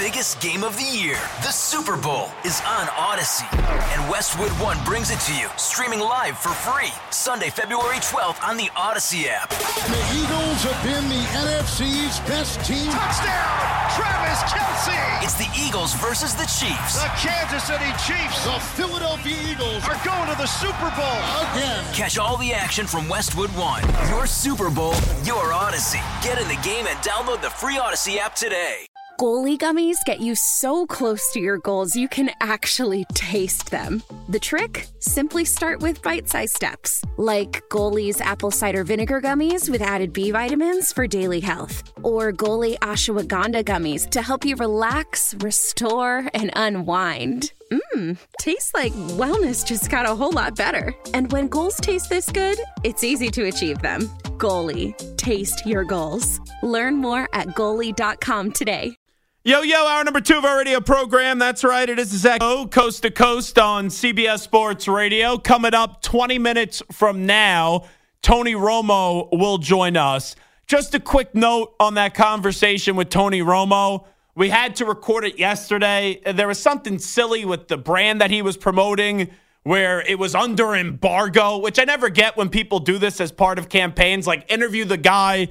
biggest game of the year, the Super Bowl, is on Odyssey. And Westwood One brings it to you, streaming live for free, Sunday, February 12th on the Odyssey app. The Eagles have been the NFC's best team. Touchdown, Travis Kelce! It's the Eagles versus the Chiefs. The Kansas City Chiefs, The Philadelphia Eagles are going to the Super Bowl again. Catch all the action from Westwood One. Your Super Bowl, your Odyssey. Get in the game and download the free Odyssey app today. Goalie gummies get you so close to your goals you can actually taste them. The trick? Simply start with bite-sized steps, like Goalie's apple cider vinegar gummies with added B vitamins for daily health, or Goalie ashwagandha gummies to help you relax, restore, and unwind. Tastes like wellness just got a whole lot better. And when goals taste this good, it's easy to achieve them. Goalie, taste your goals. Learn more at goalie.com today. Yo, hour number 2 of our radio program. That's right. It is Zach Coast to Coast on CBS Sports Radio. Coming up 20 minutes from now, Tony Romo will join us. Just a quick note on that conversation with Tony Romo. We had to record it yesterday. There was something silly with the brand that he was promoting where it was under embargo, which I never get when people do this as part of campaigns, like interview the guy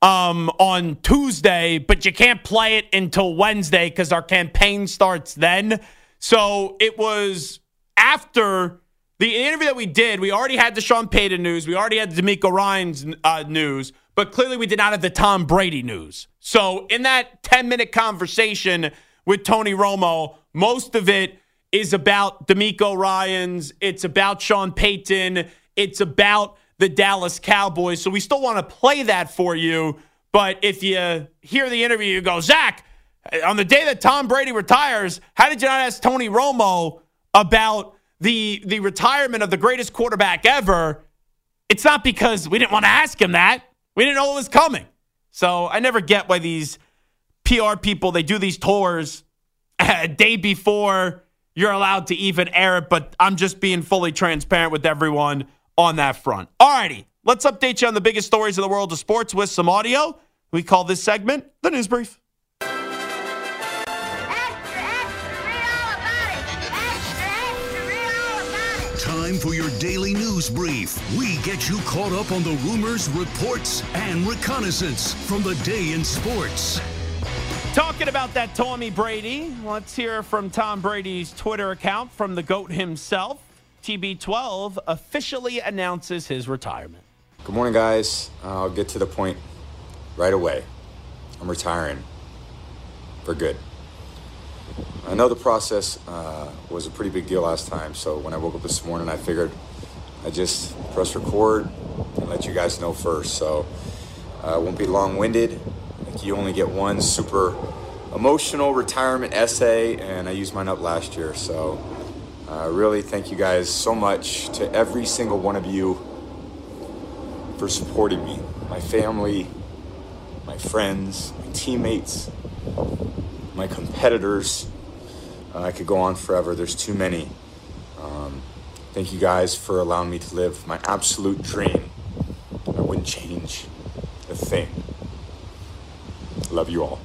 on Tuesday, but you can't play it until Wednesday because our campaign starts then. So it was after the interview that we did. We already had the Sean Payton news. We already had D'Amico Ryan's news, but clearly we did not have the Tom Brady news. So in that 10-minute conversation with Tony Romo, most of it is about D'Amico Ryans. It's about Sean Payton. It's about the Dallas Cowboys. So we still want to play that for you. But if you hear the interview, you go, Zach, on the day that Tom Brady retires, how did you not ask Tony Romo about the retirement of the greatest quarterback ever? It's not because we didn't want to ask him that. We didn't know it was coming. So I never get why these PR people, they do these tours a day before you're allowed to even air it. But I'm just being fully transparent with everyone on that front. Alrighty, let's update you on the biggest stories in the world of sports with some audio. We call this segment the News Brief. Extra, read all about it. Extra, read all about it. Time for your daily news brief. We get you caught up on the rumors, reports, and reconnaissance from the day in sports. Talking about that Tommy Brady, let's hear from Tom Brady's Twitter account from the GOAT himself. TB12 officially announces his retirement. Good morning, guys. I'll get to the point right away. I'm retiring for good. I know the process was a pretty big deal last time, so when I woke up this morning, I figured I'd just press record and let you guys know first. So I won't be long-winded. Like, you only get one super emotional retirement essay, and I used mine up last year, so really thank you guys so much to every single one of you for supporting me, my family, my friends, my teammates, my competitors. I could go on forever. There's too many. Thank you guys for allowing me to live my absolute dream. I wouldn't change a thing. Love you all.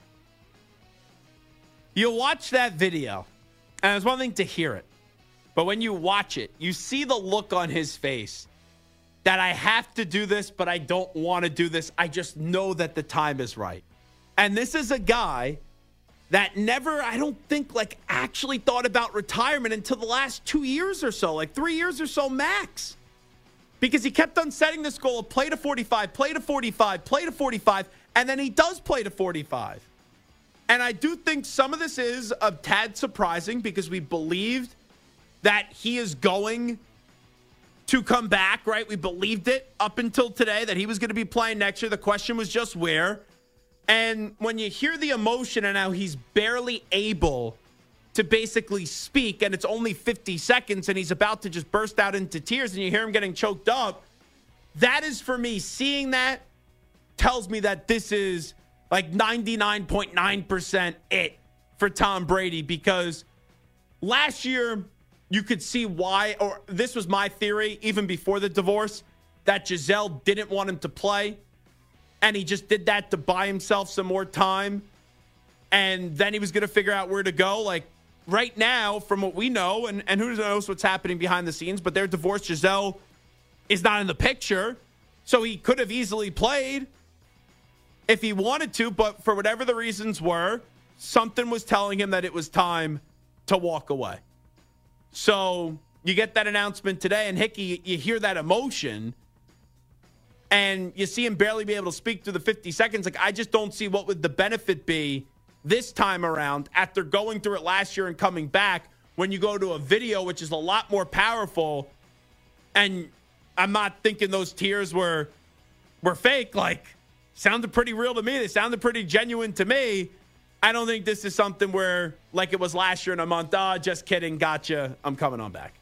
You watch that video, and it's one thing to hear it. But when you watch it, you see the look on his face that I have to do this, but I don't want to do this. I just know that the time is right. And this is a guy that never, I don't think, actually thought about retirement until the last 2 years or so, 3 years or so max. Because he kept on setting this goal of play to 45, play to 45, play to 45, and then he does play to 45. And I do think some of this is a tad surprising because we believed that he is going to come back, right? We believed it up until today that he was going to be playing next year. The question was just where. And when you hear the emotion and how he's barely able to basically speak, and it's only 50 seconds, and he's about to just burst out into tears, and you hear him getting choked up, that is, for me, seeing that tells me that this is 99.9% it for Tom Brady, because last year you could see why, or this was my theory even before the divorce, that Giselle didn't want him to play, and he just did that to buy himself some more time. and then he was going to figure out where to go. Like right now, from what we know, and who knows what's happening behind the scenes, but their divorce, Gisele, is not in the picture. So he could have easily played if he wanted to, but for whatever the reasons were, something was telling him that it was time to walk away. So you get that announcement today, and Hickey, you hear that emotion, and you see him barely be able to speak through the 50 seconds. Like, I just don't see what would the benefit be this time around after going through it last year and coming back when you go to a video, which is a lot more powerful. And I'm not thinking those tears were fake. Like, sounded pretty real to me. They sounded pretty genuine to me. I don't think this is something where, like it was last year in a month, just kidding, gotcha, I'm coming on back.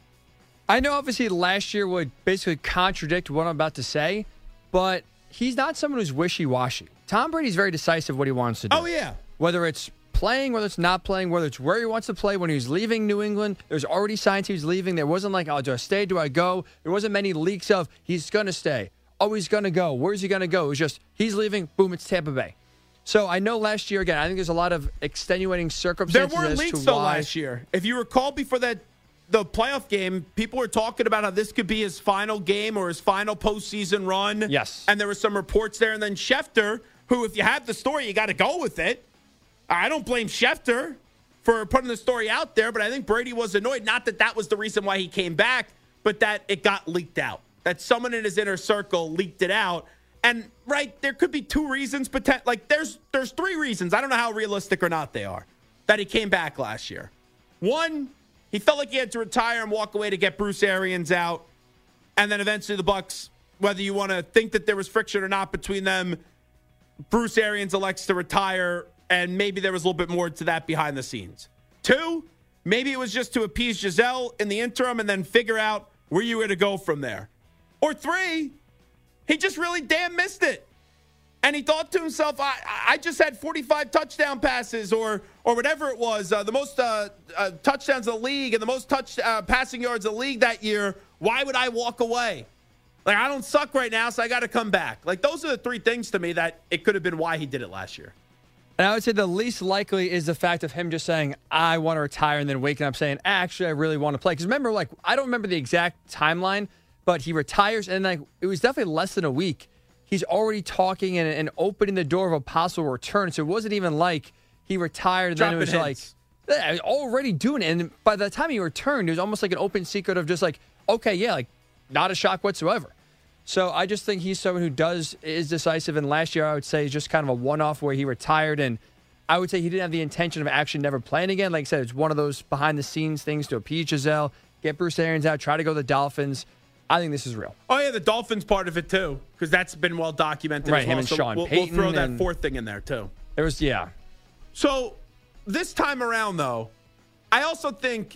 I know obviously last year would basically contradict what I'm about to say, but he's not someone who's wishy-washy. Tom Brady's very decisive what he wants to do. Oh, yeah. Whether it's playing, whether it's not playing, whether it's where he wants to play. When he was leaving New England, there's already signs he was leaving. There wasn't like, oh, do I stay, do I go? There wasn't many leaks of he's going to stay. Oh, he's going to go. Where's he going to go? It was just he's leaving, boom, it's Tampa Bay. So I know last year, again, I think there's a lot of extenuating circumstances. There were leaks, though, last year. If you recall, before the playoff game, people were talking about how this could be his final game or his final postseason run. Yes. And there were some reports there. And then Schefter, who, if you have the story, you got to go with it. I don't blame Schefter for putting the story out there, but I think Brady was annoyed. Not that that was the reason why he came back, but that it got leaked out. That someone in his inner circle leaked it out. And, right, there could be two reasons. Like, there's three reasons. I don't know how realistic or not they are that he came back last year. One, he felt like he had to retire and walk away to get Bruce Arians out. And then eventually the Bucs, whether you want to think that there was friction or not between them, Bruce Arians elects to retire, and maybe there was a little bit more to that behind the scenes. Two, maybe it was just to appease Gisele in the interim and then figure out where you were to go from there. Or three, he just really damn missed it. And he thought to himself, I just had 45 touchdown passes or whatever it was, the most touchdowns in the league and the most passing yards in the league that year. Why would I walk away? Like, I don't suck right now, so I got to come back. Like, those are the three things to me that it could have been why he did it last year. And I would say the least likely is the fact of him just saying, I want to retire, and then waking up saying, actually, I really want to play. Because remember, like, I don't remember the exact timeline, but he retires, and like it was definitely less than a week. He's already talking and opening the door of a possible return. So it wasn't even like he retired and then it was hints. Like, already doing it. And by the time he returned, it was almost like an open secret of just like, okay, yeah, like not a shock whatsoever. So I just think he's someone who is decisive. And last year, I would say, is just kind of a one-off where he retired. And I would say he didn't have the intention of actually never playing again. Like I said, it's one of those behind-the-scenes things to appease Gisele, get Bruce Arians out, try to go to the Dolphins. I think this is real. Oh, yeah, the Dolphins part of it, too, because that's been well documented right, as well. Him and so Sean Payton. We'll throw that fourth thing in there, too. There was, yeah. So this time around, though, I also think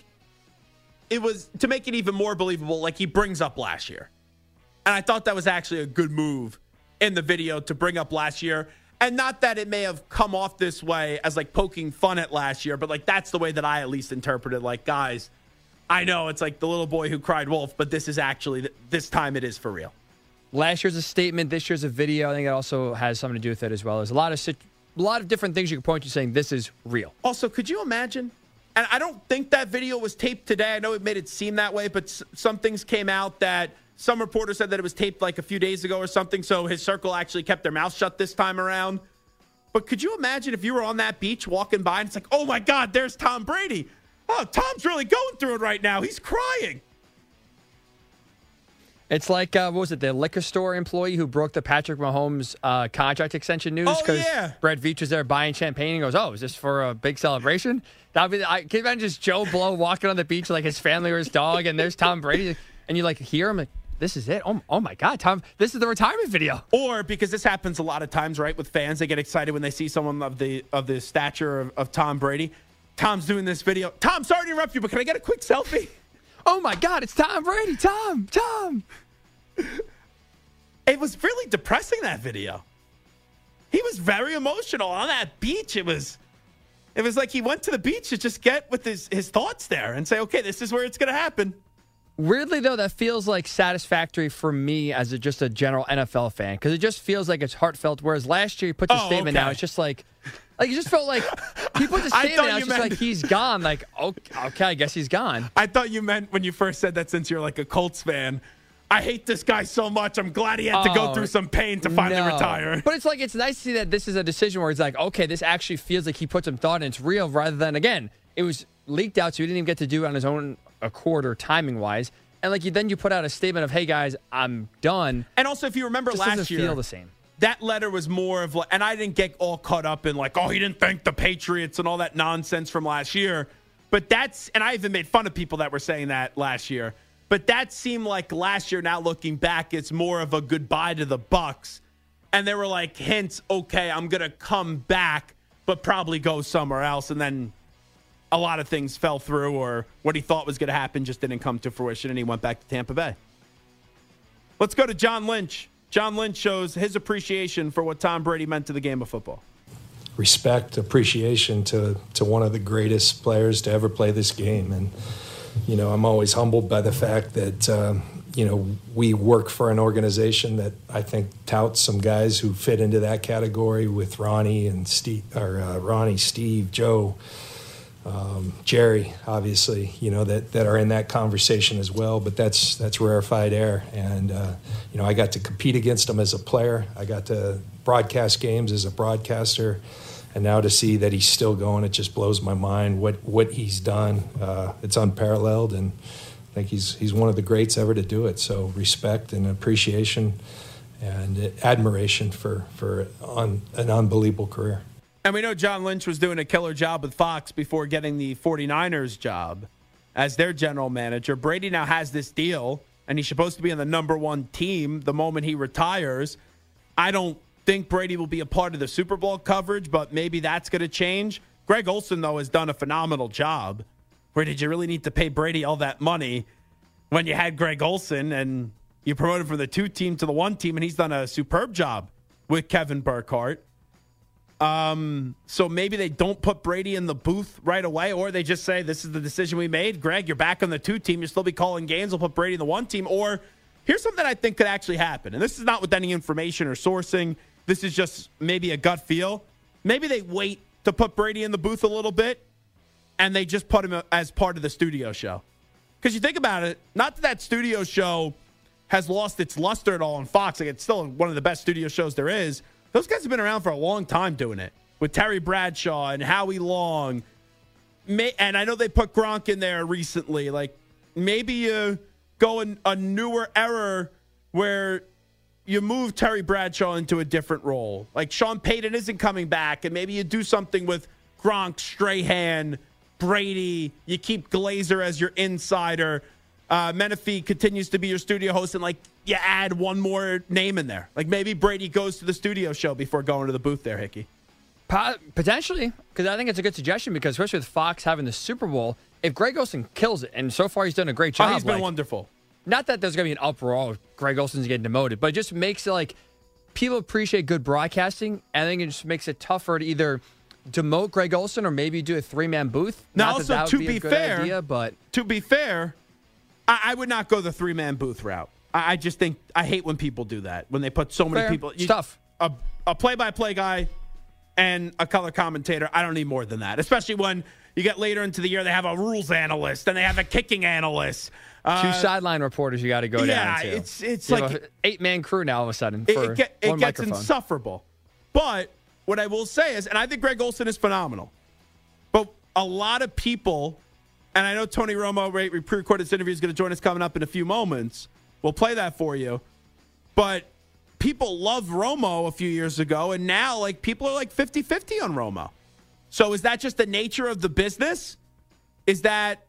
it was, to make it even more believable, like he brings up last year. And I thought that was actually a good move in the video to bring up last year. And not that it may have come off this way as, like, poking fun at last year, but, like, that's the way that I at least interpreted. Like, guys, I know it's like the little boy who cried wolf, but this is actually, this time it is for real. Last year's a statement. This year's a video. I think it also has something to do with it as well. There's a lot of different things you can point to saying this is real. Also, could you imagine? And I don't think that video was taped today. I know it made it seem that way, but some things came out that some reporter said that it was taped like a few days ago or something, so his circle actually kept their mouth shut this time around. But could you imagine if you were on that beach walking by and it's like, oh my God, there's Tom Brady. Oh, Tom's really going through it right now. He's crying. It's like, what was it, the liquor store employee who broke the Patrick Mahomes contract extension news? Oh, yeah. Brett Veach was there buying champagne and goes, oh, is this for a big celebration? Can you imagine just Joe Blow walking on the beach like his family or his dog, and there's Tom Brady, and you like hear him like, this is it. Oh my God, Tom, this is the retirement video. Or because this happens a lot of times, right, with fans, they get excited when they see someone of the stature of Tom Brady. Tom's doing this video. Tom, sorry to interrupt you, but can I get a quick selfie? Oh, my God, it's Tom Brady. Tom. It was really depressing, that video. He was very emotional on that beach. It was like he went to the beach to just get with his thoughts there and say, okay, this is where it's going to happen. Weirdly, though, that feels like satisfactory for me as just a general NFL fan because it just feels like it's heartfelt, whereas last year he put the statement out. It's just like it just felt like He put the statement out, just like he's gone. Like, okay, I guess he's gone. I thought you meant when you first said that, since you're like a Colts fan. I hate this guy so much. I'm glad he had to go through some pain to finally retire. But it's like, it's nice to see that this is a decision where it's like, okay, this actually feels like he put some thought and it's real, rather than, again, it was leaked out, so he didn't even get to do it on his own accord or timing-wise. And like then you put out a statement of, hey, guys, I'm done. And also, if you remember last year, feel the same. That letter was more of like, and I didn't get all caught up in like, oh, he didn't thank the Patriots and all that nonsense from last year. But and I even made fun of people that were saying that last year. But that seemed like last year, now looking back, it's more of a goodbye to the Bucs. And there were like hints, okay, I'm going to come back, but probably go somewhere else. And then a lot of things fell through, or what he thought was going to happen just didn't come to fruition, and he went back to Tampa Bay. Let's go to John Lynch. John Lynch shows his appreciation for what Tom Brady meant to the game of football. Respect, appreciation to one of the greatest players to ever play this game. And I'm always humbled by the fact that, we work for an organization that I think touts some guys who fit into that category with Ronnie and Steve, Joe, Jerry, obviously, that are in that conversation as well. But that's rarefied air. And, I got to compete against him as a player. I got to broadcast games as a broadcaster. And now to see that he's still going, it just blows my mind what he's done. It's unparalleled, and I think he's one of the greats ever to do it. So respect and appreciation and admiration for an unbelievable career. And we know John Lynch was doing a killer job with Fox before getting the 49ers job as their general manager. Brady now has this deal, and he's supposed to be on the number one team the moment he retires. I don't think Brady will be a part of the Super Bowl coverage, but maybe that's going to change. Greg Olsen, though, has done a phenomenal job. Where did you really need to pay Brady all that money when you had Greg Olsen and you promoted from the 2 team to the 1 team, and he's done a superb job with Kevin Burkhardt. So maybe they don't put Brady in the booth right away, or they just say, this is the decision we made. Greg, you're back on the 2 team. You'll still be calling games. We'll put Brady in the 1 team. Or here's something I think could actually happen. And this is not with any information or sourcing. This is just maybe a gut feel. Maybe they wait to put Brady in the booth a little bit, and they just put him as part of the studio show. Because you think about it, not that studio show has lost its luster at all on Fox. Like, it's still one of the best studio shows there is. Those guys have been around for a long time doing it. With Terry Bradshaw and Howie Long. And I know they put Gronk in there recently. Like, maybe you go in a newer era where you move Terry Bradshaw into a different role. Like, Sean Payton isn't coming back, and maybe you do something with Gronk, Strahan, Brady. You keep Glazer as your insider. Menifee continues to be your studio host, and, like, you add one more name in there. Like, maybe Brady goes to the studio show before going to the booth there, Hickey. Potentially, because I think it's a good suggestion, because especially with Fox having the Super Bowl, if Greg Olsen kills it, and so far he's done a great job. He's been wonderful. Not that there's going to be an uproar, oh, Greg Olsen's getting demoted, but it just makes it like people appreciate good broadcasting. And I think it just makes it tougher to either demote Greg Olsen or maybe do a 3-man booth. Now, not also, that to would be a good fair, idea, but to be fair, I would not go the 3-man booth route. I just think I hate when people do that, when they put so many people. It's tough. A play-by-play guy and a color commentator, I don't need more than that, especially when you get later into the year, they have a rules analyst and they have a kicking analyst. 2 sideline reporters you got to go down to. Yeah, it's you like an 8-man crew now all of a sudden. It gets insufferable. But what I will say is, and I think Greg Olsen is phenomenal, but a lot of people, and I know Tony Romo, we pre-recorded this interview, is going to join us coming up in a few moments. We'll play that for you. But people loved Romo a few years ago, and now like people are like 50-50 on Romo. So is that just the nature of the business? Is that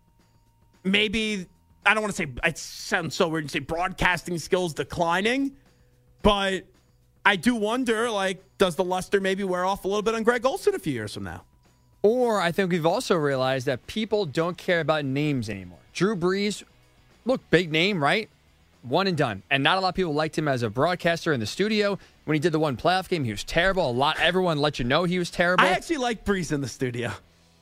maybe, I don't want to say, it sounds so weird to say broadcasting skills declining, but I do wonder, like, does the luster maybe wear off a little bit on Greg Olsen a few years from now? Or I think we've also realized that people don't care about names anymore. Drew Brees, look, big name, right? One and done. And not a lot of people liked him as a broadcaster in the studio. When he did the one playoff game, he was terrible. Everyone let you know he was terrible. I actually like Brees in the studio.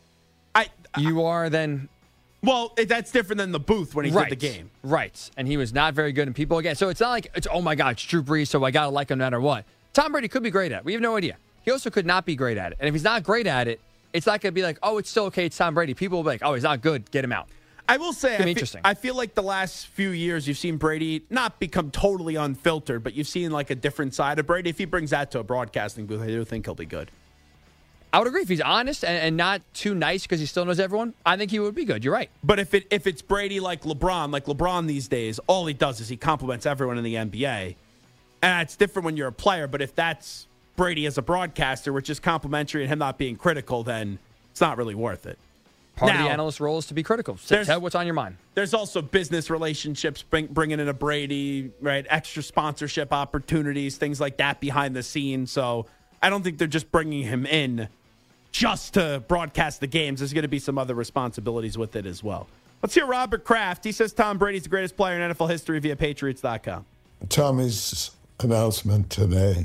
You are then... Well, that's different than the booth when he did the game. Right. And he was not very good. And people, again, so it's not like, oh my God, it's Drew Brees, so I got to like him no matter what. Tom Brady could be great at it. We have no idea. He also could not be great at it. And if he's not great at it, it's not going to be like, oh, it's still okay, it's Tom Brady. People will be like, oh, he's not good, get him out. I will say, interesting. I feel like the last few years you've seen Brady not become totally unfiltered, but you've seen like a different side of Brady. If he brings that to a broadcasting booth, I do think he'll be good. I would agree. If he's honest and not too nice because he still knows everyone, I think he would be good. You're right. But if it's Brady like LeBron these days, all he does is he compliments everyone in the NBA. And it's different when you're a player, but if that's Brady as a broadcaster, which is complimentary and him not being critical, then it's not really worth it. Part of the analyst role is to be critical. Tell what's on your mind. There's also business relationships, bringing in a Brady, right? Extra sponsorship opportunities, things like that behind the scenes. So I don't think they're just bringing him in just to broadcast the games. There's going to be some other responsibilities with it as well. Let's hear Robert Kraft. He says Tom Brady's the greatest player in NFL history via Patriots.com. Tommy's announcement today,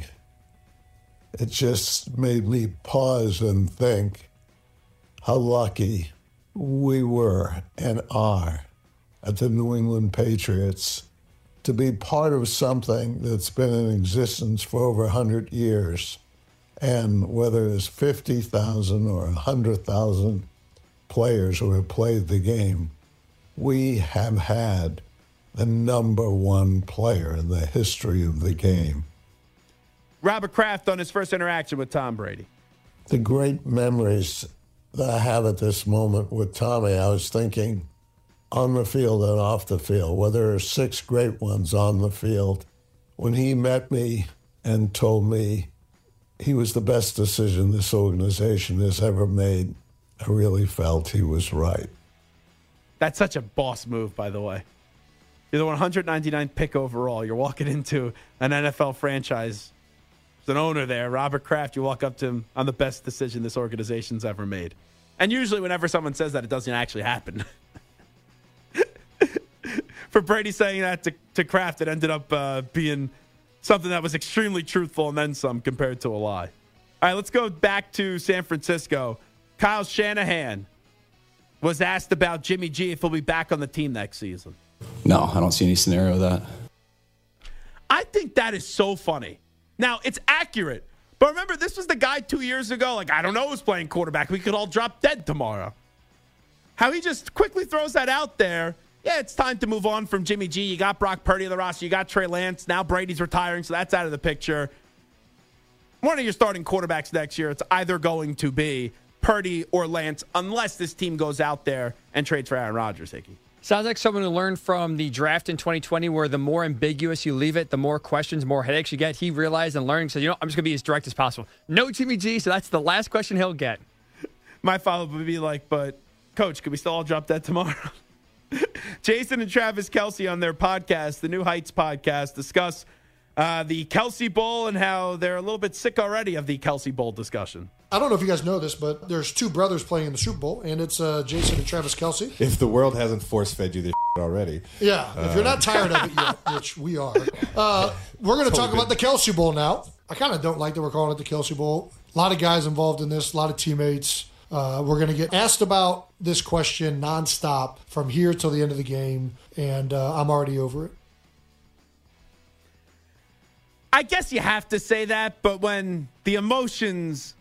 it just made me pause and think how lucky we were and are at the New England Patriots to be part of something that's been in existence for over 100 years. And whether it's 50,000 or 100,000 players who have played the game, we have had the number one player in the history of the game. Robert Kraft on his first interaction with Tom Brady. The great memories that I have at this moment with Tommy, I was thinking on the field and off the field. Well, there are 6 great ones on the field. When he met me and told me he was the best decision this organization has ever made, I really felt he was right. That's such a boss move, by the way. You're the 199th pick overall. You're walking into an NFL franchise. There's an owner there, Robert Kraft. You walk up to him on the best decision this organization's ever made. And usually whenever someone says that, it doesn't actually happen. For Brady saying that to Kraft, it ended up being something that was extremely truthful and then some compared to a lie. All right, let's go back to San Francisco. Kyle Shanahan was asked about Jimmy G if he'll be back on the team next season. No, I don't see any scenario of that. I think that is so funny. Now, it's accurate. But remember, this was the guy 2 years ago, like, I don't know who's playing quarterback. We could all drop dead tomorrow. How he just quickly throws that out there. Yeah, it's time to move on from Jimmy G. You got Brock Purdy on the roster. You got Trey Lance. Now Brady's retiring, so that's out of the picture. One of your starting quarterbacks next year, it's either going to be Purdy or Lance, unless this team goes out there and trades for Aaron Rodgers, Hickey. Sounds like someone who learned from the draft in 2020 where the more ambiguous you leave it, the more questions, more headaches you get. He realized and learned, so I'm just going to be as direct as possible. No Jimmy G, so that's the last question he'll get. My follow-up would be like, but, Coach, could we still all drop that tomorrow? Jason and Travis Kelce on their podcast, the New Heights podcast, discuss the Kelce Bowl and how they're a little bit sick already of the Kelce Bowl discussion. I don't know if you guys know this, but there's 2 brothers playing in the Super Bowl, and it's Jason and Travis Kelce. If the world hasn't force-fed you this already. Yeah, if you're not tired of it yet, which we are. We're going to talk about the Kelce Bowl now. I kind of don't like that we're calling it the Kelce Bowl. A lot of guys involved in this, a lot of teammates. We're going to get asked about this question nonstop from here till the end of the game, and I'm already over it. I guess you have to say that, but when the emotions,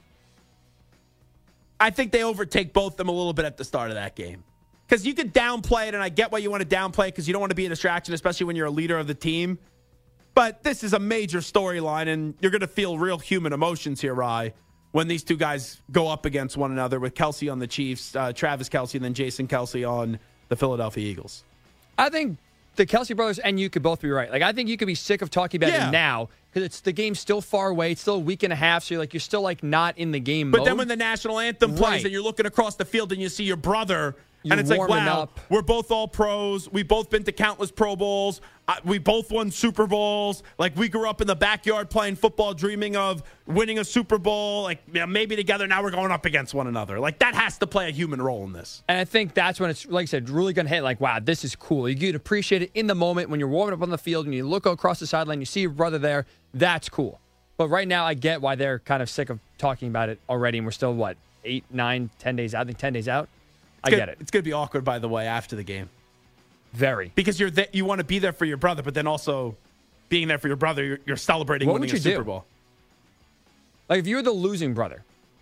I think they overtake both of them a little bit at the start of that game. Because you could downplay it, and I get why you want to downplay it because you don't want to be a distraction, especially when you're a leader of the team. But this is a major storyline, and you're going to feel real human emotions here, Rye, when these 2 guys go up against one another with Kelce on the Chiefs, Travis Kelce, and then Jason Kelce on the Philadelphia Eagles. I think the Kelce brothers and you could both be right. Like, I think you could be sick of talking about it now because the game's still far away. It's still a week and a half, so you're still like not in the game mode. But then when the national anthem plays and you're looking across the field and you see your brother, and it's like, wow, we're both all pros. We've both been to countless Pro Bowls. We both won Super Bowls. Like, we grew up in the backyard playing football, dreaming of winning a Super Bowl. Like, maybe together now we're going up against one another. Like, that has to play a human role in this. And I think that's when it's, like I said, really going to hit, like, wow, this is cool. You could appreciate it in the moment when you're warming up on the field and you look across the sideline, you see your brother there. That's cool. But right now, I get why they're kind of sick of talking about it already, and we're still, 8, 9, 10 days out? I think 10 days out. I get it. It's going to be awkward, by the way, after the game. Very. Because you want to be there for your brother, but then also being there for your brother, you're celebrating winning a Super Bowl. Like, if you're the losing brother,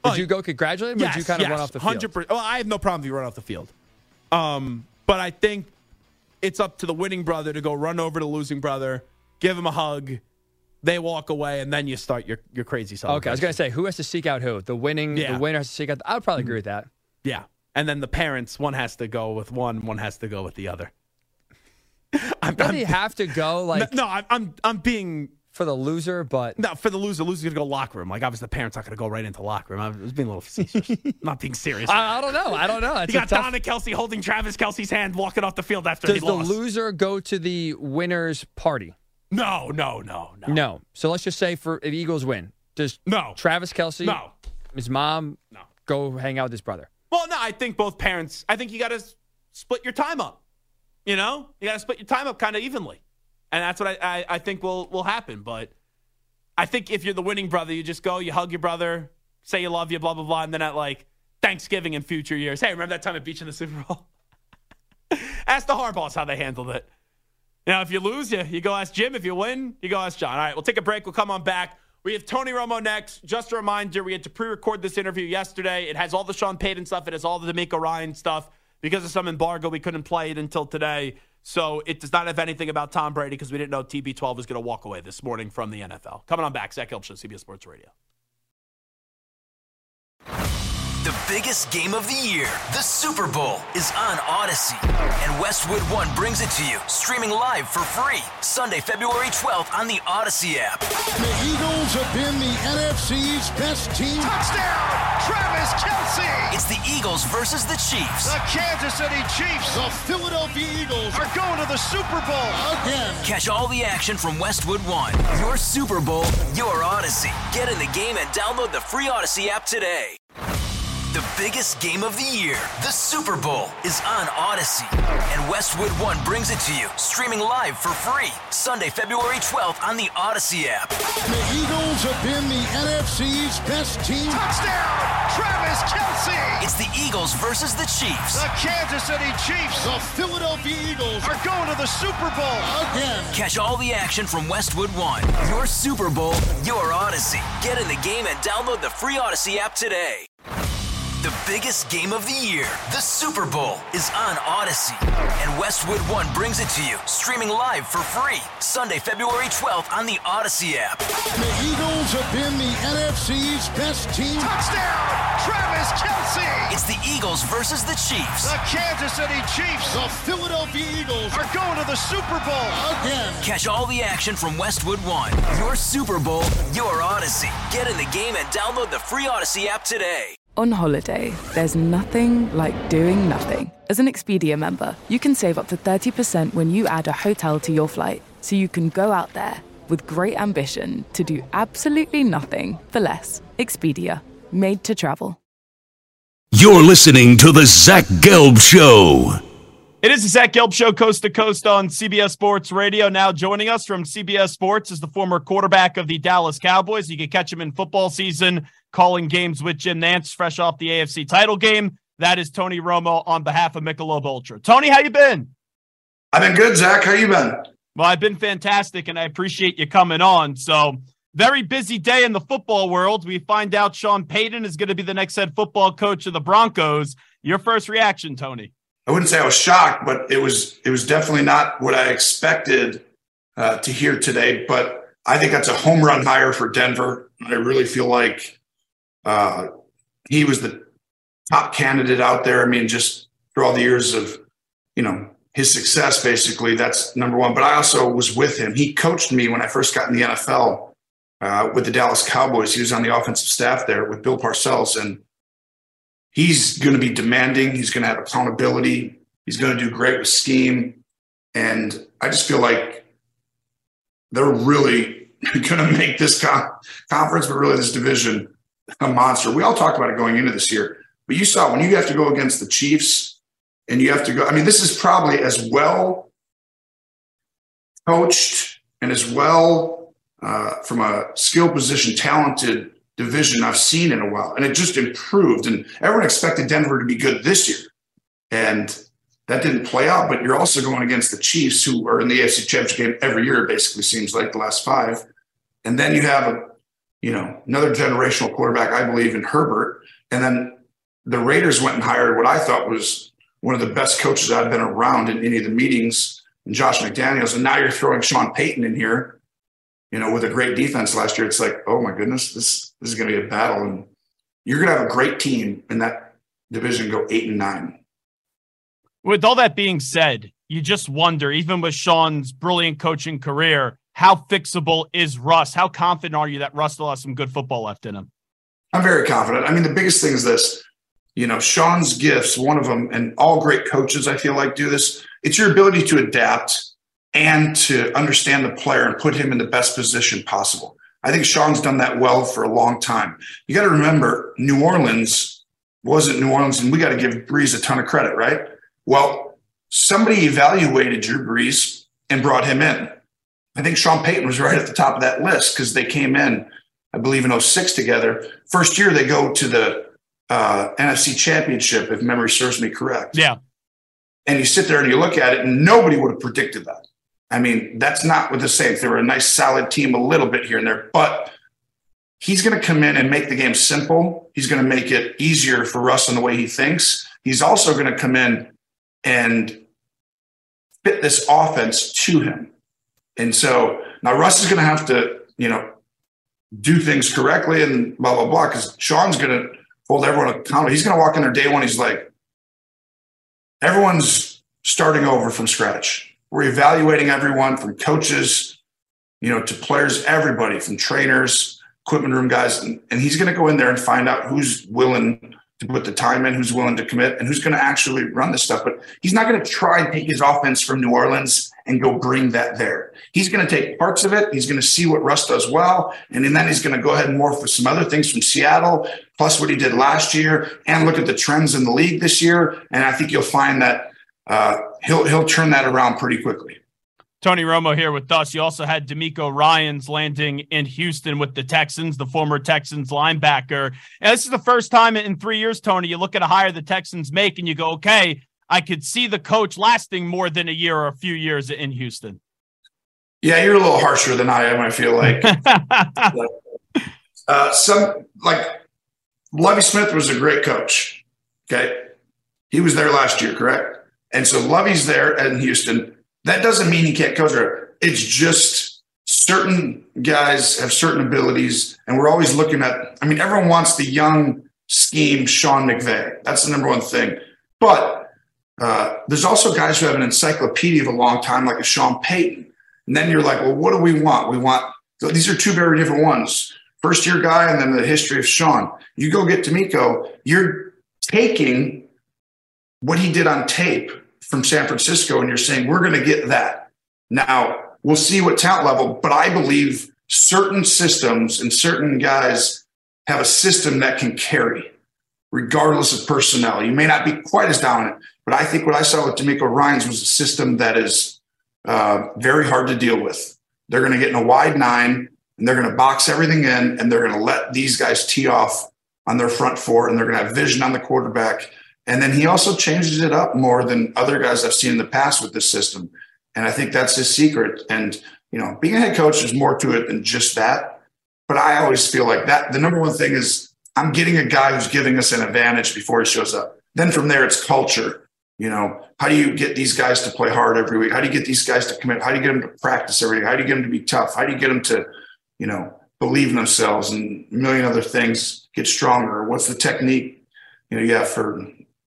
Would you go congratulate him, or would you kind of run off the field? 100%. Well, I have no problem if you run off the field. But I think it's up to the winning brother to go run over to the losing brother, give him a hug, they walk away, and then you start your crazy celebration. Okay, I was going to say, who has to seek out who? The winner has to seek out. I would probably agree with that. Yeah. And then the parents, one has to go with one has to go with the other. They have to go I'm being for the loser, but no, for the loser. Loser's gonna go locker room. Like obviously the parents not gonna go right into locker room. I was being a little facetious. Not being serious. I don't know. You got Donna Kelsey holding Travis Kelsey's hand, walking off the field after he lost. Does the loser go to the winner's party? No. No. So let's just say if Eagles win, does Travis Kelsey, his mom, go hang out with his brother? Well, no. I think both parents. I think you got to split your time up. You know, you got to split your time up kind of evenly. And that's what I think will happen. But I think if you're the winning brother, you just go, you hug your brother, say you love you, blah, blah, blah. And then at like Thanksgiving in future years, hey, remember that time I beat you in the Super Bowl? Ask the Harbaughs how they handled it. You know, if you lose, you go ask Jim. If you win, you go ask John. All right, we'll take a break. We'll come on back. We have Tony Romo next. Just a reminder, we had to pre-record this interview yesterday. It has all the Sean Payton stuff. It has all the D'Amico Ryan stuff. Because of some embargo, we couldn't play it until today. So it does not have anything about Tom Brady because we didn't know TB12 was going to walk away this morning from the NFL. Coming on back, Zach Gelb Show, CBS Sports Radio. The biggest game of the year, the Super Bowl, is on Odyssey. And Westwood One brings it to you, streaming live for free, Sunday, February 12th on the Odyssey app. The Eagles have been the NFC's best team. Touchdown, Travis Kelsey. It's the Eagles versus the Chiefs. The Kansas City Chiefs. The Philadelphia Eagles are going to the Super Bowl again. Catch all the action from Westwood One. Your Super Bowl, your Odyssey. Get in the game and download the free Odyssey app today. The biggest game of the year, the Super Bowl, is on Odyssey. And Westwood One brings it to you, streaming live for free, Sunday, February 12th on the Odyssey app. The Eagles have been the NFC's best team. Touchdown, Travis Kelsey. It's the Eagles versus the Chiefs. The Kansas City Chiefs. The Philadelphia Eagles are going to the Super Bowl again. Catch all the action from Westwood One. Your Super Bowl, your Odyssey. Get in the game and download the free Odyssey app today. The biggest game of the year, the Super Bowl, is on Odyssey. And Westwood One brings it to you, streaming live for free, Sunday, February 12th on the Odyssey app. The Eagles have been the NFC's best team. Touchdown, Travis Kelsey. It's the Eagles versus the Chiefs. The Kansas City Chiefs. The Philadelphia Eagles are going to the Super Bowl again. Catch all the action from Westwood One. Your Super Bowl, your Odyssey. Get in the game and download the free Odyssey app today. On holiday, there's nothing like doing nothing. As an Expedia member, you can save up to 30% when you add a hotel to your flight, so you can go out there with great ambition to do absolutely nothing for less. Expedia, made to travel. You're listening to the Zach Gelb Show. It is the Zach Gelb Show, coast to coast on CBS Sports Radio. Now joining us from CBS Sports is the former quarterback of the Dallas Cowboys. You can catch him in football season, calling games with Jim Nantz, fresh off the AFC title game. That is Tony Romo on behalf of Michelob Ultra. Tony, how you been? I've been good, Zach. How you been? Well, I've been fantastic, and I appreciate you coming on. So, very busy day in the football world. We find out Sean Payton is going to be the next head football coach of the Broncos. Your first reaction, Tony? I wouldn't say I was shocked, but it was definitely not what I expected to hear today. But I think that's a home run hire for Denver. I really feel like he was the top candidate out there. I mean, just for all the years of, his success, basically, that's number one. But I also was with him. He coached me when I first got in the NFL with the Dallas Cowboys. He was on the offensive staff there with Bill Parcells, and he's going to be demanding. He's going to have accountability. He's going to do great with scheme. And I just feel like they're really going to make this conference, but really this division, a monster. We all talked about it going into this year. But you saw when you have to go against the Chiefs and you have to go – I mean, this is probably as well coached and as well from a skill position talented division I've seen in a while. And it just improved. And everyone expected Denver to be good this year. And that didn't play out. But you're also going against the Chiefs, who are in the AFC Championship game every year, it basically seems like the last 5. And then you have another generational quarterback, I believe, in Herbert. And then the Raiders went and hired what I thought was one of the best coaches I've been around in any of the meetings, and Josh McDaniels. And now you're throwing Sean Payton in here, with a great defense last year. It's like, oh my goodness, this is going to be a battle. And you're going to have a great team in that division go 8-9. With all that being said, you just wonder, even with Sean's brilliant coaching career, how fixable is Russ? How confident are you that Russ still has some good football left in him? I'm very confident. I mean, the biggest thing is this, Sean's gifts, one of them, and all great coaches, I feel like, do this. It's your ability to adapt and to understand the player and put him in the best position possible. I think Sean's done that well for a long time. You got to remember, New Orleans wasn't New Orleans, and we got to give Brees a ton of credit, right? Well, somebody evaluated Drew Brees and brought him in. I think Sean Payton was right at the top of that list because they came in, I believe, in 2006 together. First year, they go to the NFC Championship, if memory serves me correct. Yeah. And you sit there and you look at it, and nobody would have predicted that. I mean, that's not what the Saints. They were a nice, solid team a little bit here and there, but he's going to come in and make the game simple. He's going to make it easier for Russ in the way he thinks. He's also going to come in and fit this offense to him. And so now Russ is going to have to, do things correctly and blah, blah, blah, because Sean's going to hold everyone accountable. He's going to walk in there day one. He's like, everyone's starting over from scratch. We're evaluating everyone from coaches, to players, everybody, from trainers, equipment room guys. And he's going to go in there and find out who's willing to put the time in, who's willing to commit, and who's going to actually run this stuff. But he's not going to try and take his offense from New Orleans and go bring that there. He's going to take parts of it. He's going to see what Russ does well. And then he's going to go ahead and morph with some other things from Seattle, plus what he did last year, and look at the trends in the league this year. And I think you'll find that he'll turn that around pretty quickly. Tony Romo here with us. You also had DeMeco Ryans landing in Houston with the Texans, the former Texans linebacker. And this is the first time in 3 years, Tony, you look at a hire the Texans make and you go, okay, I could see the coach lasting more than a year or a few years in Houston. Yeah, you're a little harsher than I am, I feel like. Lovie Smith was a great coach. Okay. He was there last year, correct? And so Lovie's there in Houston. That doesn't mean he can't coach her. It's just certain guys have certain abilities, and we're always looking at, everyone wants the young scheme Sean McVay. That's the number one thing. But there's also guys who have an encyclopedia of a long time, like a Sean Payton. And then you're like, well, what do we want? These are two very different ones. First-year guy and then the history of Sean. You go get DeMeco, you're taking what he did on tape from San Francisco, and you're saying, we're going to get that. Now, we'll see what talent level, but I believe certain systems and certain guys have a system that can carry, regardless of personnel. You may not be quite as dominant, but I think what I saw with DeMeco Ryans was a system that is very hard to deal with. They're going to get in a wide nine, and they're going to box everything in, and they're going to let these guys tee off on their front four, and they're going to have vision on the quarterback. And then he also changes it up more than other guys I've seen in the past with this system. And I think that's his secret. And, being a head coach, there's more to it than just that. But I always feel like that the number one thing is I'm getting a guy who's giving us an advantage before he shows up. Then from there, it's culture. How do you get these guys to play hard every week? How do you get these guys to commit? How do you get them to practice every day? How do you get them to be tough? How do you get them to, believe in themselves and a million other things, get stronger? What's the technique, you have for,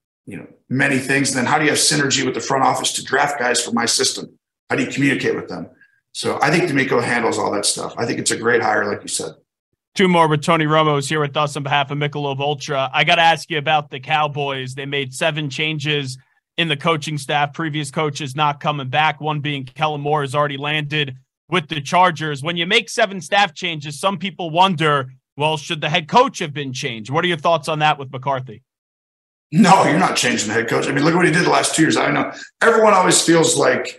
many things. And then how do you have synergy with the front office to draft guys for my system? How do you communicate with them? So I think DeMeco handles all that stuff. I think it's a great hire, like you said. Two more, but Tony Romo is here with us on behalf of Michelob Ultra. I got to ask you about the Cowboys. They made 7 changes in the coaching staff. Previous coaches not coming back, one being Kellen Moore has already landed with the Chargers. When you make 7 staff changes, some people wonder, well, should the head coach have been changed? What are your thoughts on that with McCarthy? No, you're not changing the head coach. Look at what he did the last 2 years. I know everyone always feels like,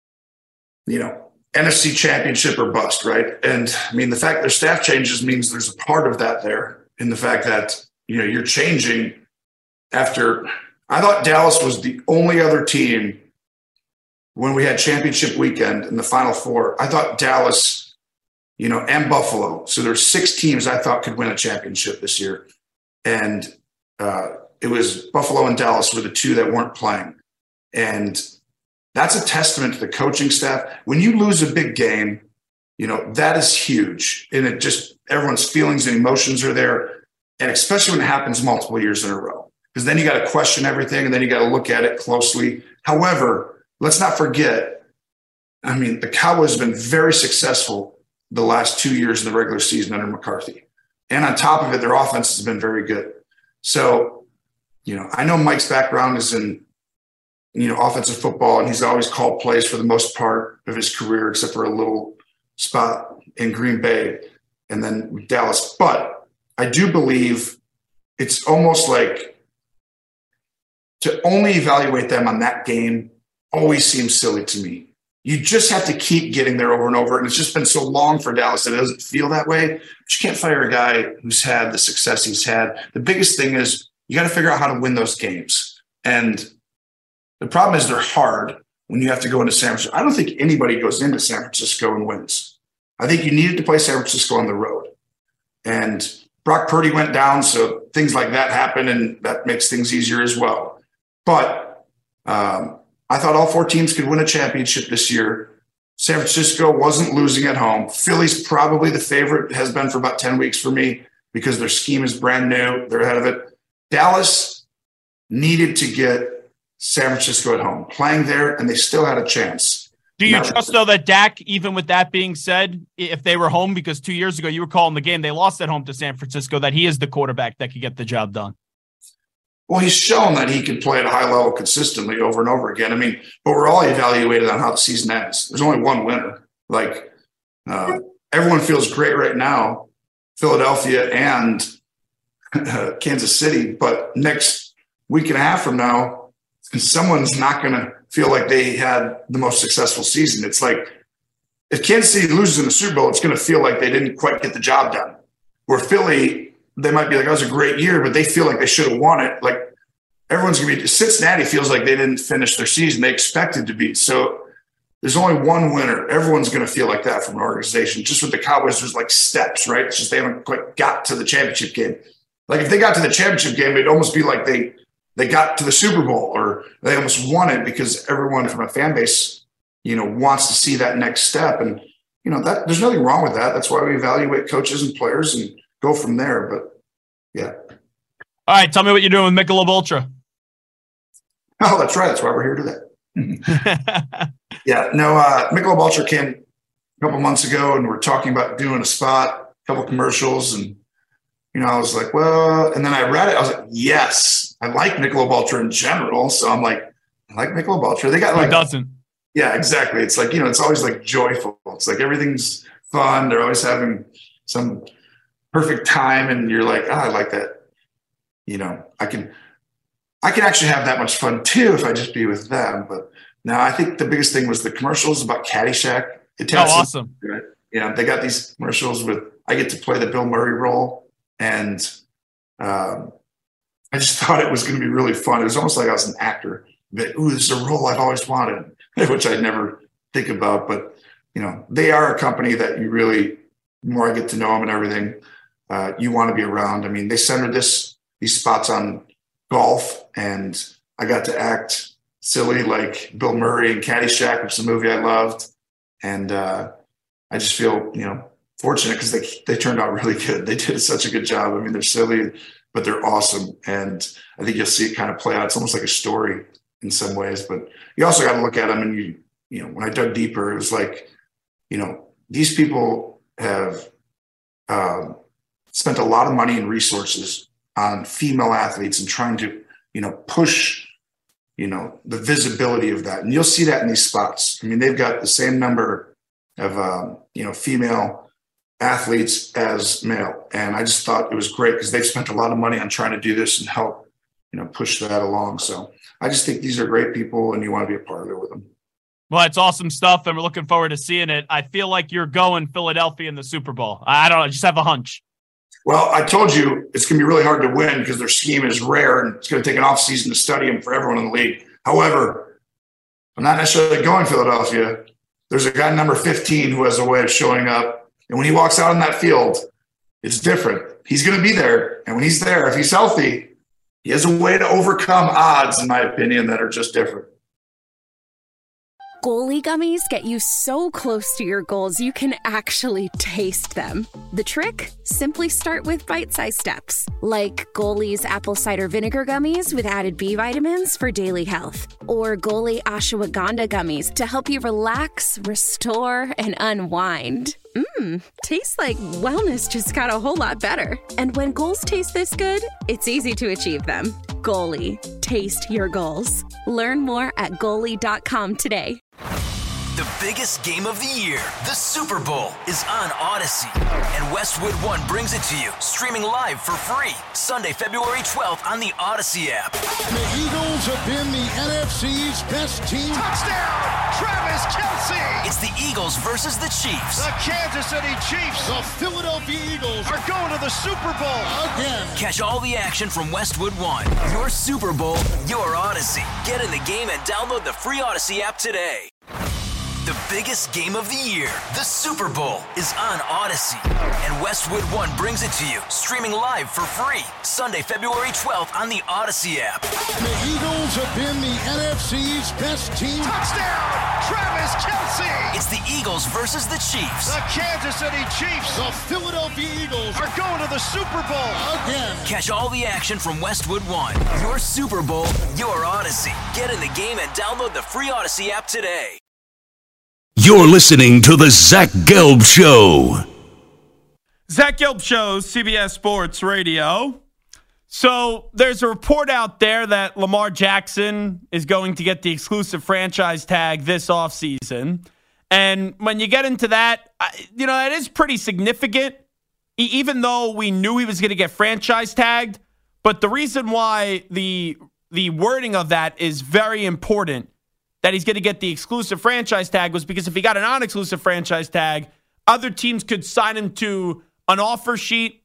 NFC Championship or bust, right? And the fact there's staff changes means there's a part of that there in the fact that, you're changing after. I thought Dallas was the only other team when we had championship weekend in the Final Four. I thought Dallas, and Buffalo. So there's 6 teams I thought could win a championship this year. And it was Buffalo and Dallas were the 2 that weren't playing. And that's a testament to the coaching staff. When you lose a big game, that is huge. And it just, everyone's feelings and emotions are there. And especially when it happens multiple years in a row, because then you got to question everything and then you got to look at it closely. However, let's not forget, the Cowboys have been very successful the last 2 years in the regular season under McCarthy. And on top of it, their offense has been very good. So, I know Mike's background is in, offensive football, and he's always called plays for the most part of his career, except for a little spot in Green Bay and then Dallas. But I do believe it's almost like to only evaluate them on that game always seems silly to me. You just have to keep getting there over and over. And it's just been so long for Dallas that it doesn't feel that way. But you can't fire a guy who's had the success he's had. The biggest thing is you got to figure out how to win those games. And the problem is they're hard when you have to go into San Francisco. I don't think anybody goes into San Francisco and wins. I think you needed to play San Francisco on the road. And Brock Purdy went down, so things like that happen, and that makes things easier as well. But I thought all 4 teams could win a championship this year. San Francisco wasn't losing at home. Philly's probably the favorite, has been for about 10 weeks for me because their scheme is brand new. They're ahead of it. Dallas needed to get San Francisco at home, playing there, and they still had a chance. Do you trust, though, that Dak, even with that being said, if they were home, because 2 years ago you were calling the game, they lost at home to San Francisco, that he is the quarterback that could get the job done? Well, he's shown that he can play at a high level consistently over and over again. But we're all evaluated on how the season ends. There's only one winner. Everyone feels great right now, Philadelphia and Kansas City. But next week and a half from now, someone's not going to feel like they had the most successful season. It's like if Kansas City loses in the Super Bowl, it's going to feel like they didn't quite get the job done. Where Philly, they might be like, that was a great year, but they feel like they should have won it. Like everyone's going to be – Cincinnati feels like they didn't finish their season. They expected to be. So there's only one winner. Everyone's going to feel like that from an organization. Just with the Cowboys, there's like steps, right? It's just they haven't quite got to the championship game. Like if they got to the championship game, it'd almost be like they got to the Super Bowl or they almost won it because everyone from a fan base, wants to see that next step. And, that there's nothing wrong with that. That's why we evaluate coaches and players and go from there. But yeah. All right. Tell me what you're doing with Michelob Ultra. Oh, that's right. That's why we're here today. Yeah. No, Michelob Ultra came a couple months ago and we're talking about doing a spot, a couple commercials. And, I was like, well, and then I read it. I was like, yes, I like Michelob Ultra in general. So I'm like, I like Michelob Ultra. They got Who doesn't? Yeah, exactly. It's like, it's always like joyful. It's like everything's fun. They're always having some perfect time. And you're like, I like that. I can actually have that much fun too if I just be with them. But no, I think the biggest thing was the commercials about Caddyshack. Awesome. They got these commercials I get to play the Bill Murray role. And I just thought it was going to be really fun. It was almost like I was an actor. But, this is a role I've always wanted, which I never think about. But, they are a company that you really, the more I get to know them and everything, you want to be around. They centered these spots on golf, and I got to act silly like Bill Murray in Caddyshack, which is a movie I loved. And I just feel, fortunate because they turned out really good. They did such a good job. They're silly, but they're awesome. And I think you'll see it kind of play out. It's almost like a story in some ways, but you also got to look at them. And when I dug deeper, it was like, these people have spent a lot of money and resources on female athletes and trying to, push, the visibility of that. And you'll see that in these spots. They've got the same number of, female athletes as male. And I just thought it was great because they've spent a lot of money on trying to do this and help, push that along. So I just think these are great people and you want to be a part of it with them. Well, it's awesome stuff, and we're looking forward to seeing it. I feel like you're going Philadelphia in the Super Bowl. I don't know. I just have a hunch. Well, I told you it's going to be really hard to win because their scheme is rare and it's going to take an off season to study them for everyone in the league. However, I'm not necessarily going Philadelphia. There's a guy number 15 who has a way of showing up And when he walks out on that field, it's different. He's going to be there. And when he's there, if he's healthy, he has a way to overcome odds, in my opinion, that are just different. Goalie gummies get you so close to your goals you can actually taste them. The trick? Simply start with bite-sized steps, like Goalie's apple cider vinegar gummies with added B vitamins for daily health, or Goalie ashwagandha gummies to help you relax, restore, and unwind. Tastes like wellness just got a whole lot better. And when goals taste this good, it's easy to achieve them. Goalie, taste your goals. Learn more at goalie.com today. The biggest game of the year, the Super Bowl, is on Odyssey. And Westwood One brings it to you, streaming live for free, Sunday, February 12th on the Odyssey app. The Eagles have been the NFC's best team. Touchdown, Travis Kelce. It's the Eagles versus the Chiefs. The Kansas City Chiefs. The Philadelphia Eagles are going to the Super Bowl again. Catch all the action from Westwood One. Your Super Bowl, your Odyssey. Get in the game and download the free Odyssey app today. The biggest game of the year, the Super Bowl, is on Odyssey. And Westwood One brings it to you, streaming live for free, Sunday, February 12th on the Odyssey app. The Eagles have been the NFC's best team. Touchdown, Travis Kelce. It's the Eagles versus the Chiefs. The Kansas City Chiefs. The Philadelphia Eagles are going to the Super Bowl again. Catch all the action from Westwood One. Your Super Bowl, your Odyssey. Get in the game and download the free Odyssey app today. You're listening to the Zach Gelb Show. Zach Gelb Show, CBS Sports Radio. So there's a report out there that Lamar Jackson is going to get the exclusive franchise tag this offseason. And when you get into that, it is pretty significant, even though we knew he was going to get franchise tagged. But the reason why the wording of that is very important, that he's going to get the exclusive franchise tag, was because if he got a non-exclusive franchise tag, other teams could sign him to an offer sheet,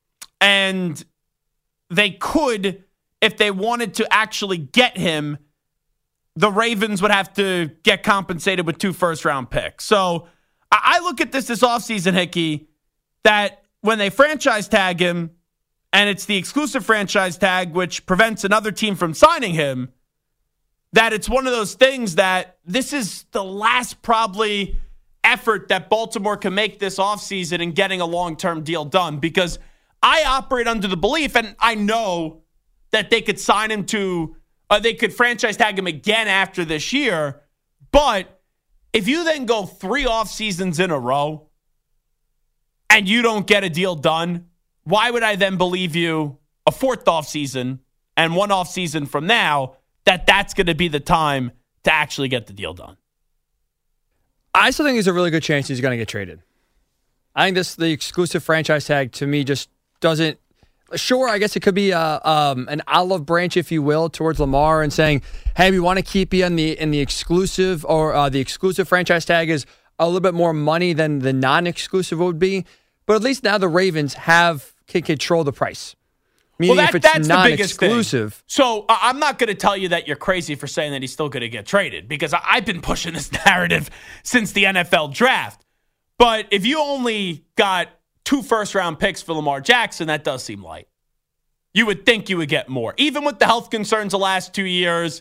and they could, if they wanted to actually get him, the Ravens would have to get compensated with 2 first-round picks. So I look at this offseason, Hickey, that when they franchise tag him, and it's the exclusive franchise tag, which prevents another team from signing him, that it's one of those things that this is the last probably effort that Baltimore can make this offseason in getting a long-term deal done, because I operate under the belief, and I know that they could sign him to, they could franchise tag him again after this year, but if you then go 3 off seasons in a row and you don't get a deal done, why would I then believe you a 4th off season and 1 off season from now that's going to be the time to actually get the deal done? I still think there's a really good chance he's going to get traded. I think the exclusive franchise tag, to me, just doesn't. Sure, I guess it could be an olive branch, if you will, towards Lamar, and saying, "Hey, we want to keep you in the exclusive, or the exclusive franchise tag is a little bit more money than the non-exclusive would be." But at least now the Ravens can control the price. Meaning if it's non-exclusive. So I'm not going to tell you that you're crazy for saying that he's still going to get traded, because I've been pushing this narrative since the NFL draft. But if you only got 2 first-round picks for Lamar Jackson, that does seem light. You would think you would get more. Even with the health concerns the last 2 years,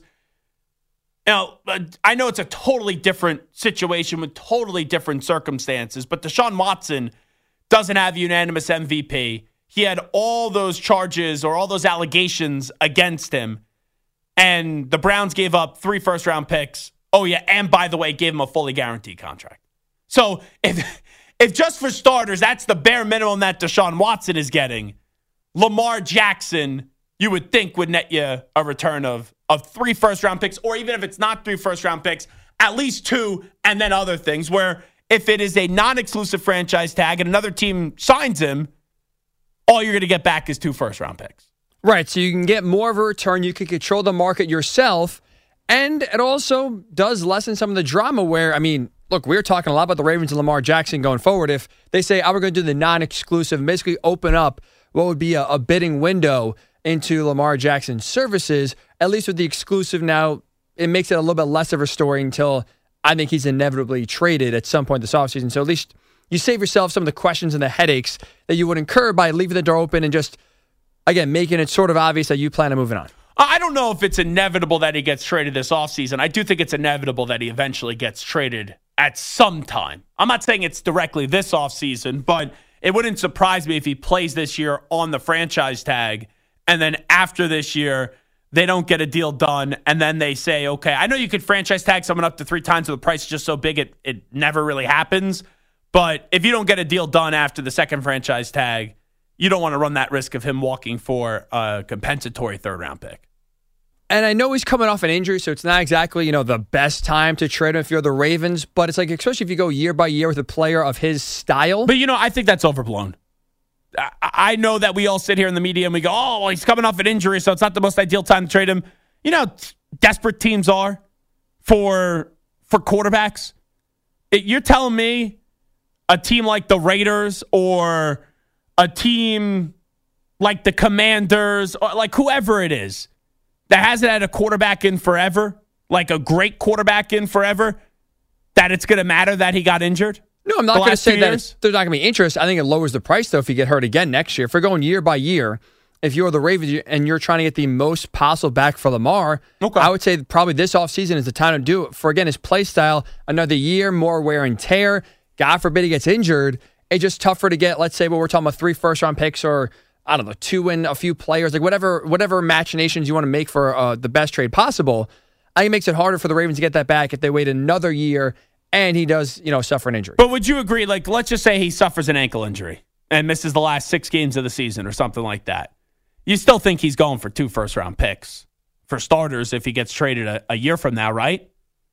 I know it's a totally different situation with totally different circumstances, but Deshaun Watson doesn't have unanimous MVP. He had all those charges or all those allegations against him, and the Browns gave up 3 first-round picks. Oh, yeah, and by the way, gave him a fully guaranteed contract. So if just for starters, that's the bare minimum that Deshaun Watson is getting, Lamar Jackson, you would think, would net you a return of 3 first-round picks, or even if it's not 3 first-round picks, at least 2, and then other things, where if it is a non-exclusive franchise tag and another team signs him, all you're going to get back is 2 first-round picks. Right, so you can get more of a return. You can control the market yourself, and it also does lessen some of the drama where, look, we're talking a lot about the Ravens and Lamar Jackson going forward. If they say, we're going to do the non-exclusive, basically open up what would be a bidding window into Lamar Jackson's services, at least with the exclusive now, it makes it a little bit less of a story until I think he's inevitably traded at some point this offseason. So at least you save yourself some of the questions and the headaches that you would incur by leaving the door open and just, again, making it sort of obvious that you plan on moving on. I don't know if it's inevitable that he gets traded this offseason. I do think it's inevitable that he eventually gets traded at some time. I'm not saying it's directly this offseason, but it wouldn't surprise me if he plays this year on the franchise tag, and then after this year, they don't get a deal done, and then they say, okay, I know you could franchise tag someone up to 3 times, but the price is just so big it never really happens. But if you don't get a deal done after the second franchise tag, you don't want to run that risk of him walking for a compensatory third-round pick. And I know he's coming off an injury, so it's not exactly, the best time to trade him if you're the Ravens. But it's like, especially if you go year by year with a player of his style. But, I think that's overblown. I know that we all sit here in the media and we go, oh, well, he's coming off an injury, so it's not the most ideal time to trade him. Desperate teams are for quarterbacks. You're telling me a team like the Raiders or a team like the Commanders or like whoever it is that hasn't had a quarterback in forever, like a great quarterback in forever, that it's going to matter that he got injured? No, I'm not going to say that there's not going to be interest. I think it lowers the price, though, if you get hurt again next year. If we're going year by year, if you're the Ravens and you're trying to get the most possible back for Lamar, I would say probably this offseason is the time to do it. For, again, his play style, another year, more wear and tear. God forbid he gets injured. It's just tougher to get, let's say, we're talking about 3 first-round picks or, 2 and a few players, like whatever machinations you want to make for the best trade possible. I think it makes it harder for the Ravens to get that back if they wait another year and he does, suffer an injury. But would you agree, like, let's just say he suffers an ankle injury and misses the last 6 games of the season or something like that. You still think he's going for 2 first-round picks for starters if he gets traded a year from now, right?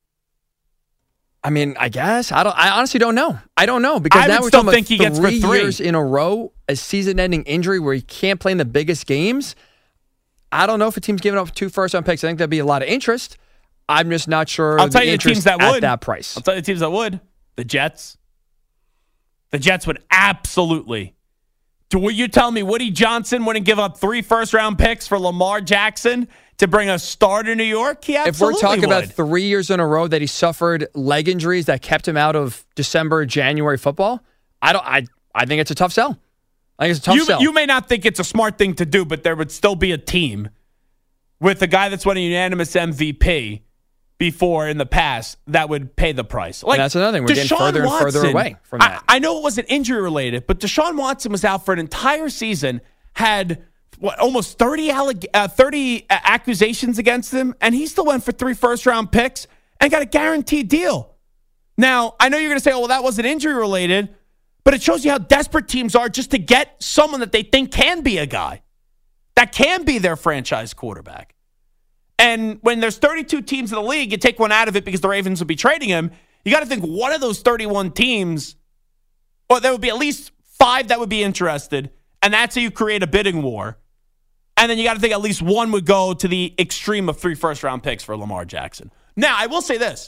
I mean, I guess. I honestly don't know. I don't know because now we're still talking think he gets for 3 years in a row, a season-ending injury where he can't play in the biggest games. I don't know if a team's giving up 2 first-round picks. I think there'd be a lot of interest. I'm just not sure. I'll tell you the teams that would. At that price. I'll tell you the teams that would. The Jets. The Jets would absolutely. Will you tell me Woody Johnson wouldn't give up 3 first-round picks for Lamar Jackson to bring a star to New York? He absolutely If we're talking would. about 3 years in a row that he suffered leg injuries that kept him out of December, January football, I think it's a tough sell. I think it's a tough sell. You may not think it's a smart thing to do, but there would still be a team with a guy that's won a unanimous MVP before in the past that would pay the price. Like, and that's another thing. We're getting further and further away from that. I know it wasn't injury related, but Deshaun Watson was out for an entire season, had almost 30 accusations against him, and he still went for 3 first-round picks and got a guaranteed deal. Now, I know you're going to say, oh, well, that wasn't injury related, but it shows you how desperate teams are just to get someone that they think can be a guy, that can be their franchise quarterback. And when there's 32 teams in the league, you take one out of it because the Ravens would be trading him. You got to think one of those 31 teams, or there would be at least 5 that would be interested, and that's how you create a bidding war. And then you got to think at least one would go to the extreme of 3 first-round picks for Lamar Jackson. Now, I will say this.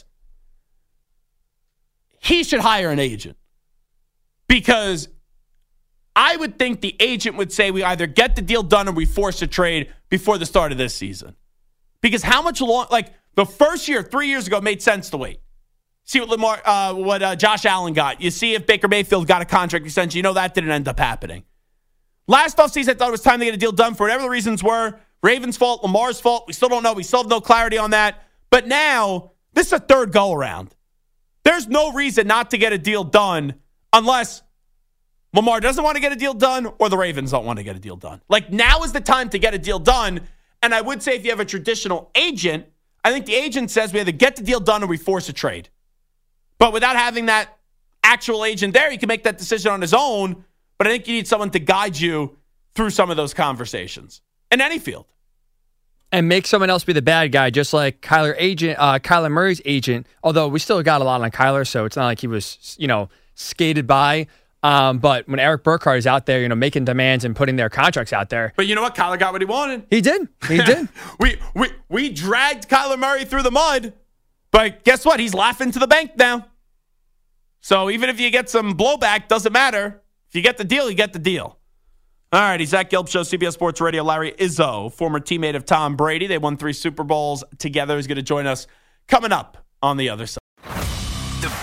He should hire an agent because I would think the agent would say we either get the deal done or we force a trade before the start of this season. Because how much long, like the first year, 3 years ago, made sense to wait. See what Josh Allen got. You see if Baker Mayfield got a contract extension. You know that didn't end up happening. Last offseason, I thought it was time to get a deal done for whatever the reasons were. Ravens' fault, Lamar's fault. We still don't know. We still have no clarity on that. But now, this is a third go-around. There's no reason not to get a deal done unless Lamar doesn't want to get a deal done or the Ravens don't want to get a deal done. Like, now is the time to get a deal done. And I would say if you have a traditional agent, I think the agent says we either get the deal done or we force a trade. But without having that actual agent there, he can make that decision on his own. But I think you need someone to guide you through some of those conversations in any field. And make someone else be the bad guy, just like Kyler Murray's agent. Although we still got a lot on Kyler, so it's not like he was, skated by. But when Eric Burkhardt is out there, making demands and putting their contracts out there. But you know what? Kyler got what he wanted. He did. We dragged Kyler Murray through the mud. But guess what? He's laughing to the bank now. So even if you get some blowback, doesn't matter. If you get the deal, you get the deal. All righty, Zach Gelb Show, CBS Sports Radio. Larry Izzo, former teammate of Tom Brady. They won 3 Super Bowls together. He's going to join us coming up on the other side. The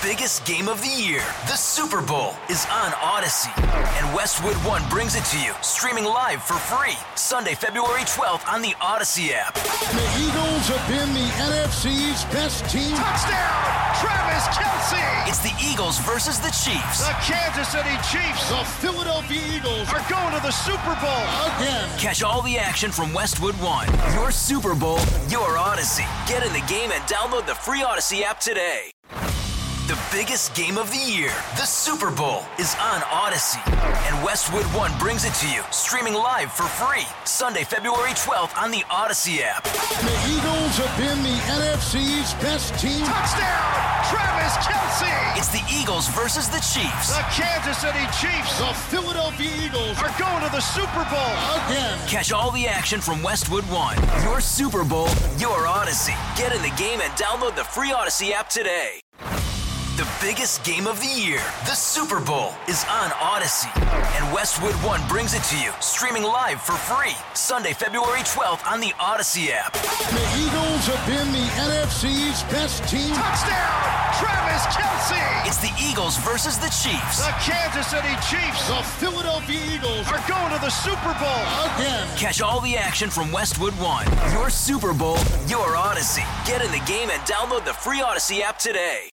biggest game of the year, the Super Bowl, is on Odyssey. And Westwood One brings it to you, streaming live for free, Sunday, February 12th on the Odyssey app. The Eagles have been the NFC's best team. Touchdown, Travis Kelce. It's the Eagles versus the Chiefs. The Kansas City Chiefs, The Philadelphia Eagles are going to the Super Bowl. again. Catch all the action from Westwood One. Your Super Bowl, your Odyssey. Get in the game and download the free Odyssey app today. The biggest game of the year, the Super Bowl, is on Odyssey. And Westwood One brings it to you, streaming live for free, Sunday, February 12th on the Odyssey app. The Eagles have been the NFC's best team. Touchdown, Travis Kelce. It's the Eagles versus the Chiefs. The Kansas City Chiefs, The Philadelphia Eagles are going to the Super Bowl. again. Catch all the action from Westwood One. Your Super Bowl, your Odyssey. Get in the game and download the free Odyssey app today. The biggest game of the year, the Super Bowl, is on Odyssey. And Westwood One brings it to you, streaming live for free, Sunday, February 12th on the Odyssey app. The Eagles have been the NFC's best team. Touchdown, Travis Kelce. It's the Eagles versus the Chiefs. The Kansas City Chiefs, The Philadelphia Eagles are going to the Super Bowl. again. Catch all the action from Westwood One. Your Super Bowl, your Odyssey. Get in the game and download the free Odyssey app today.